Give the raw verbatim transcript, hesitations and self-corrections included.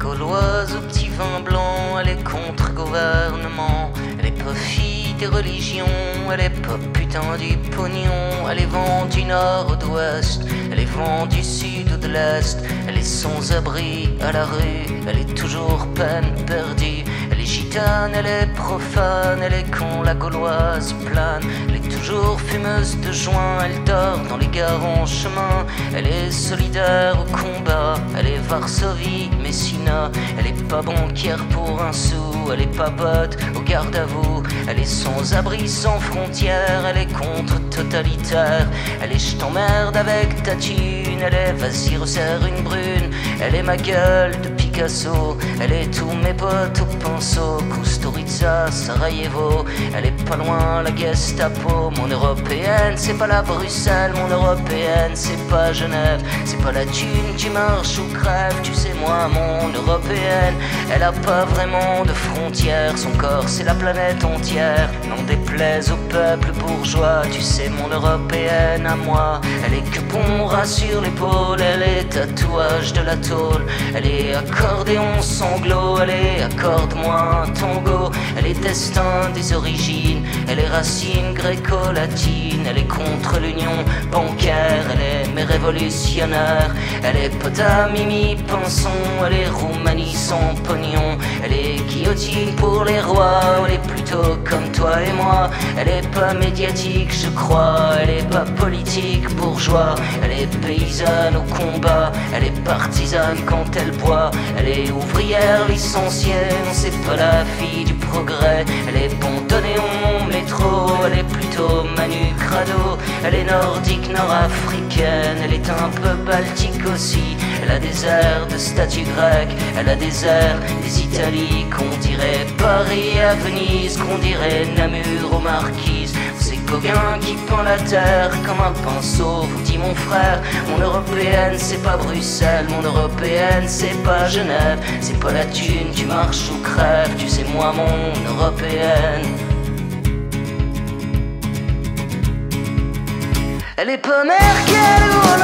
gauloise au petit vin blanc, elle est contre-gouvernement. Elle est pas fille des religions, elle est pas putain du pognon. Elle est vent du nord au d'ouest, elle est vent du sud ou de l'est. Elle est sans abri à la rue, elle est toujours peine perdue. Elle est gitane, elle est profane, elle est con, la gauloise plane. Elle est toujours fumeuse de joint, elle dort dans les gares en chemin. Elle est solidaire au combat, elle est Varsovie, Messina. Elle est pas banquière pour un sou, elle est pas botte au garde à vous. Elle est sans abri, sans frontières, elle est contre-totalitaire. Elle est je t'emmerde avec ta thune, elle est vas-y resserre une brune. Elle est ma gueule de Picasso, elle est tous mes potes au pinceau. Kusturica, Sarajevo, elle est pas loin la Gestapo. Mon européenne, c'est pas la Bruxelles, mon européenne, c'est pas Genève. C'est pas la thune, tu marches ou crèves, tu sais moi, mon européenne. Elle a pas vraiment de frontières, son corps c'est la planète entière. N'en déplaise au peuple bourgeois, tu sais mon européenne à moi. Elle est que bon ras sur l'épaule, elle est tatouage de la tôle. Elle est accordéon sanglot, elle est accorde-moi un tango. Elle est destin des origines, elle est racine gréco-latine. Elle est contre l'union bancaire, elle est mais révolutionnaire. Elle est pota mimi pinson, elle est Roumanie sans pognon. Elle est guillotine pour les rois, elle est plutôt comme toi et moi. Elle est pas médiatique je crois, elle est pas politique bourgeois. Elle est paysanne au combat, elle est partisane quand elle boit. Elle est ouvrière licenciée, non c'est pas la fille du progrès. Elle est pontonnée au métro, elle est plutôt Manu Crado. Elle est nordique nord-africaine, elle est un peu baltique aussi. Elle a des airs de statue grecque, elle a des airs des Italies, qu'on dirait Paris à Venise, qu'on dirait Namur aux Marquises. C'est Gauguin qui peint la terre comme un pinceau, vous dit mon frère. Mon européenne c'est pas Bruxelles, mon européenne c'est pas Genève. C'est pas la thune, tu marches ou crèves, tu sais moi mon européenne. Elle est pas Merkel ou